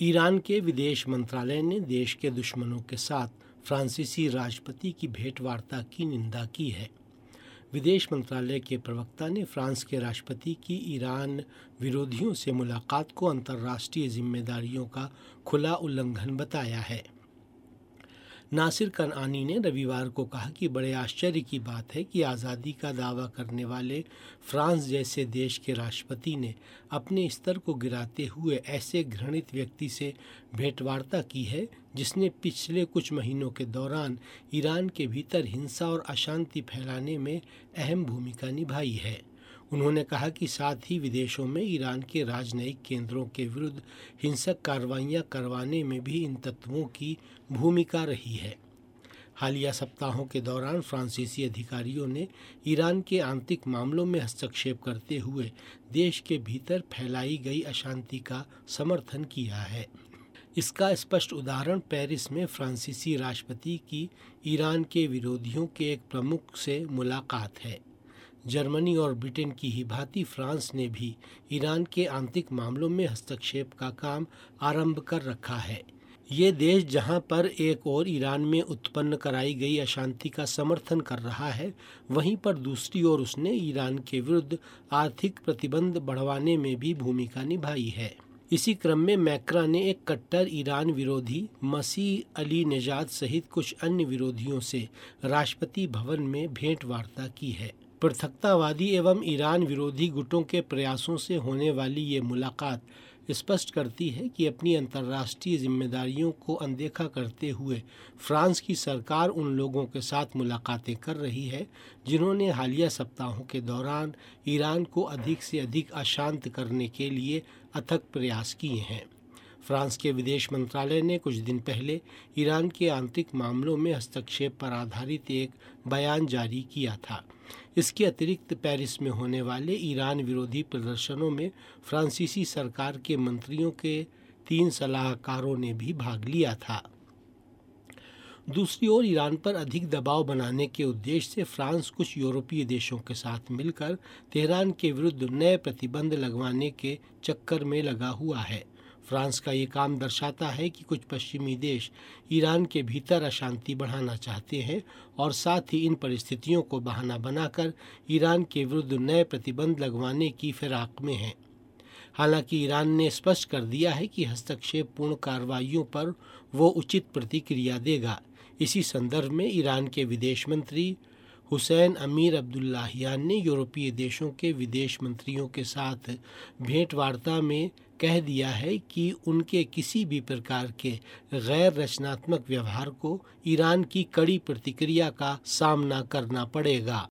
Iran के विदेश मंत्रालय ने देश के दुश्मनों के साथ फ्रांसीसी राष्ट्रपति की भेंटवार्ता की निंदा की है। विदेश मंत्रालय के प्रवक्ता ने फ्रांस के राष्ट्रपति की ईरान विरोधियों से मुलाकात को अंतर्राष्ट्रीय जिम्मेदारियों का खुला उल्लंघन बताया है। नासिर कनआनी ने रविवार को कहा कि बड़े आश्चर्य की बात है कि आज़ादी का दावा करने वाले फ्रांस जैसे देश के राष्ट्रपति ने अपने स्तर को गिराते हुए ऐसे घृणित व्यक्ति से भेंटवार्ता की है जिसने पिछले कुछ महीनों के दौरान ईरान के भीतर हिंसा और अशांति फैलाने में अहम भूमिका निभाई है। उन्होंने कहा कि साथ ही विदेशों में ईरान के राजनयिक केंद्रों के विरुद्ध हिंसक कार्रवाइयां करवाने में भी इन तत्वों की भूमिका रही है। हालिया सप्ताहों के दौरान फ्रांसीसी अधिकारियों ने ईरान के आंतरिक मामलों में हस्तक्षेप करते हुए देश के भीतर फैलाई गई अशांति का समर्थन किया है। इसका स्पष्ट उदाहरण पेरिस में फ्रांसीसी राष्ट्रपति की ईरान के विरोधियों के एक प्रमुख से मुलाकात है। जर्मनी और ब्रिटेन की ही भांति फ्रांस ने भी ईरान के आंतरिक मामलों में हस्तक्षेप का काम आरंभ कर रखा है। ये देश जहां पर एक और ईरान में उत्पन्न कराई गई अशांति का समर्थन कर रहा है, वहीं पर दूसरी ओर उसने ईरान के विरुद्ध आर्थिक प्रतिबंध बढ़वाने में भी भूमिका निभाई है। इसी क्रम में मैक्रा ने एक कट्टर ईरान विरोधी मसीह अली नेजाद सहित कुछ अन्य विरोधियों से राष्ट्रपति भवन में भेंटवार्ता की है। पृथकतावादी एवं ईरान विरोधी गुटों के प्रयासों से होने वाली ये मुलाकात स्पष्ट करती है कि अपनी अंतर्राष्ट्रीय जिम्मेदारियों को अनदेखा करते हुए फ्रांस की सरकार उन लोगों के साथ मुलाकातें कर रही है जिन्होंने हालिया सप्ताहों के दौरान ईरान को अधिक से अधिक अशांत करने के लिए अथक प्रयास किए हैं। फ्रांस के विदेश मंत्रालय ने कुछ दिन पहले ईरान के आंतरिक मामलों में हस्तक्षेप पर आधारित एक बयान जारी किया था। इसके अतिरिक्त पेरिस में होने वाले ईरान विरोधी प्रदर्शनों में फ्रांसीसी सरकार के मंत्रियों के 3 सलाहकारों ने भी भाग लिया था। दूसरी ओर ईरान पर अधिक दबाव बनाने के उद्देश्य से फ्रांस कुछ यूरोपीय देशों के साथ मिलकर तेहरान के विरुद्ध नए प्रतिबंध लगवाने के चक्कर में लगा हुआ है। फ्रांस का ये काम दर्शाता है कि कुछ पश्चिमी देश ईरान के भीतर अशांति बढ़ाना चाहते हैं और साथ ही इन परिस्थितियों को बहाना बनाकर ईरान के विरुद्ध नए प्रतिबंध लगवाने की फिराक में हैं। हालांकि ईरान ने स्पष्ट कर दिया है कि हस्तक्षेप पूर्ण कार्रवाइयों पर वो उचित प्रतिक्रिया देगा। इसी संदर्भ में ईरान के विदेश मंत्री हुसैन अमीर अब्दुल्लाहियान ने यूरोपीय देशों के विदेश मंत्रियों के साथ भेंटवार्ता में कह दिया है कि उनके किसी भी प्रकार के गैर रचनात्मक व्यवहार को ईरान की कड़ी प्रतिक्रिया का सामना करना पड़ेगा।